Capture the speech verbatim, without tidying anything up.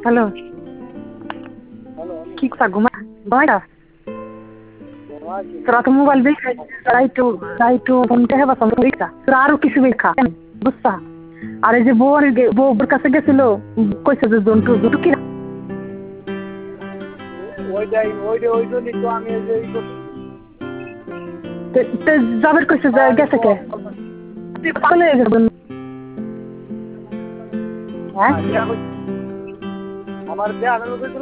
hello কি কথা ঘুমা ঘুমাইটা তোরা তো মোবাইল বেশি রাইটু রাইটু ফোনটা হেবা সমস্যা তোরা আরো কিছু বেখা বুঝছা আর এই যে বউর বউর কাছে গেছিল কইছে যে জন্টু জন্টু কি ওইটাই ওইটা ওই জন্যই তো আমি এই যে যাবের কইছে যে গেছে কে পাগল হয়ে গেছে হ্যাঁ আমার দেয়া